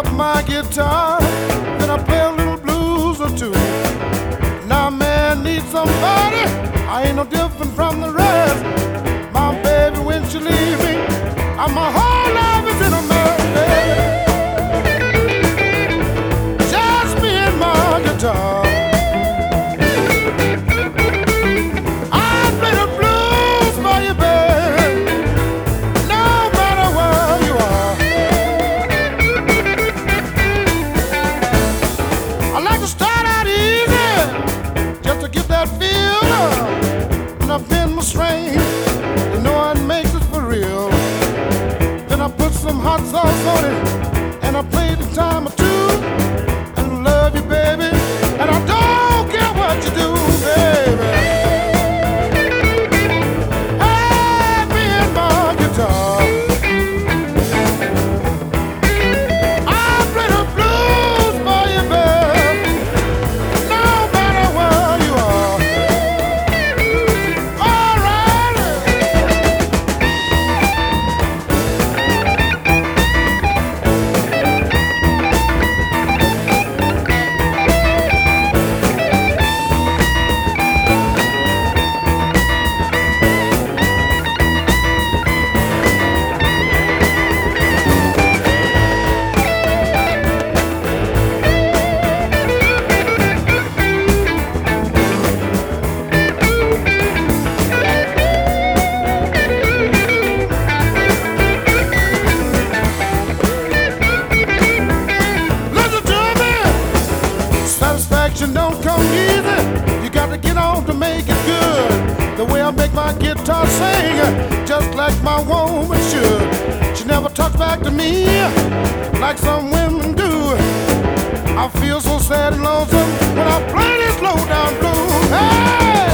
up my guitar, then I play a little blues or two. Now man needs somebody, I ain't no different from the rest. My baby, when she leave me, my whole life is in a mess, baby. Just me and my guitar. I play the blues for you, baby, no matter where you are. I like to start out easy, just to get that feel. And I've been my strength, you know it makes it for real. Then I put some hot sauce on it, and I play the time or two, and love you, baby, and I don't care what you do, baby. Hey, me and my guitar, I play the blues for you, baby, no matter where you are. All right. Listen to me. Satisfaction don't come easy. You got to get on to make it good. The way I make my guitar sing, just like my woman should. She never talks back to me like some women do. I feel so sad and lonesome when I play this low down blues. Hey!